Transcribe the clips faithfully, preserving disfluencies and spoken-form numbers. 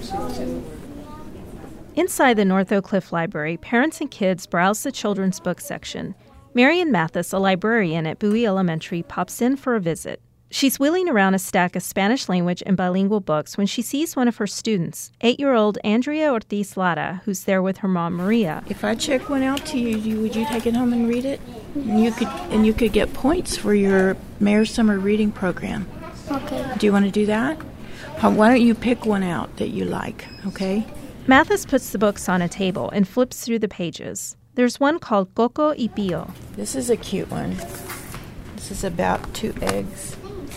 Inside the North Oak Cliff Library, parents and kids browse the children's book section. Marian Mathis, a librarian at Bowie Elementary, pops in for a visit. She's wheeling around a stack of Spanish language and bilingual books when she sees one of her students, eight-year-old Andrea Ortiz Lara, who's there with her mom, Maria. If I check one out to you, you would you take it home and read it? And you could and you could get points for your Mayor's Summer Reading Program. Okay. Do you want to do that? Why don't you pick one out that you like, okay? Mathis puts the books on a table and flips through the pages. There's one called Coco y Pio. This is a cute one. This is about two eggs.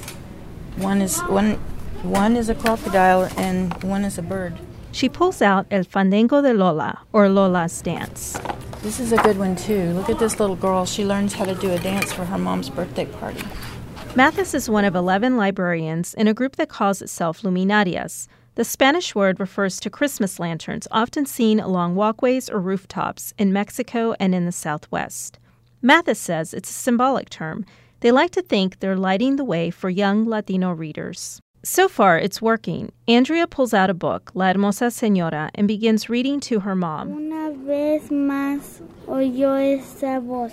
One is one one is a crocodile and one is a bird. She pulls out El Fandango de Lola, or Lola's Dance. This is a good one, too. Look at this little girl. She learns how to do a dance for her mom's birthday party. Mathis is one of eleven librarians in a group that calls itself Luminarias. The Spanish word refers to Christmas lanterns, often seen along walkways or rooftops in Mexico and in the Southwest. Mathis says it's a symbolic term. They like to think they're lighting the way for young Latino readers. So far, it's working. Andrea pulls out a book, La Hermosa Señora, and begins reading to her mom. Una vez más oyó esa voz.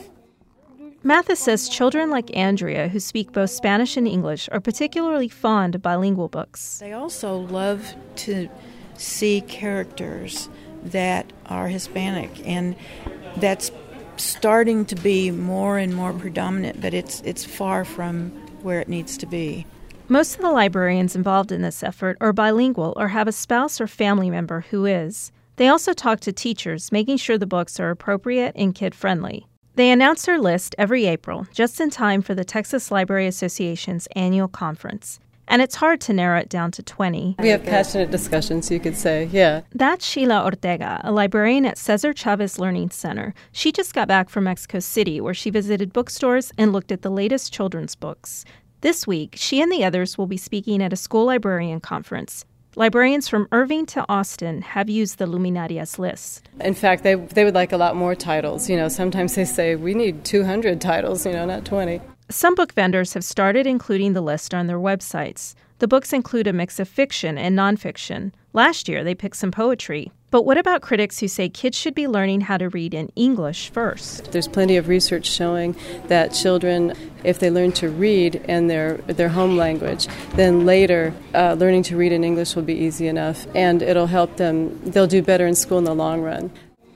Mathis says children like Andrea, who speak both Spanish and English, are particularly fond of bilingual books. They also love to see characters that are Hispanic, and that's starting to be more and more predominant, but it's it's far from where it needs to be. Most of the librarians involved in this effort are bilingual or have a spouse or family member who is. They also talk to teachers, making sure the books are appropriate and kid-friendly. They announce their list every April, just in time for the Texas Library Association's annual conference. And it's hard to narrow it down to twenty. We have passionate discussions, you could say, yeah. That's Sheila Ortega, a librarian at Cesar Chavez Learning Center. She just got back from Mexico City, where she visited bookstores and looked at the latest children's books. This week, she and the others will be speaking at a school librarian conference. Librarians from Irving to Austin have used the Luminarias list. In fact, they they would like a lot more titles. You know, sometimes they say, we need two hundred titles, you know, not twenty. Some book vendors have started including the list on their websites. The books include a mix of fiction and nonfiction. Last year, they picked some poetry. But what about critics who say kids should be learning how to read in English first? There's plenty of research showing that children, if they learn to read in their their home language, then later uh, learning to read in English will be easy enough, and it'll help them. They'll do better in school in the long run.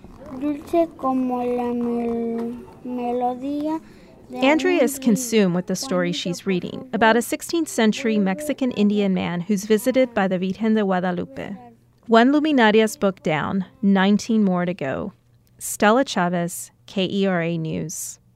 Dulce como la mel- melodía. Andrea is consumed with the story she's reading about a sixteenth century Mexican Indian man who's visited by the Virgen de Guadalupe. One Luminarias book down, nineteen more to go. Stella Chavez, K E R A News.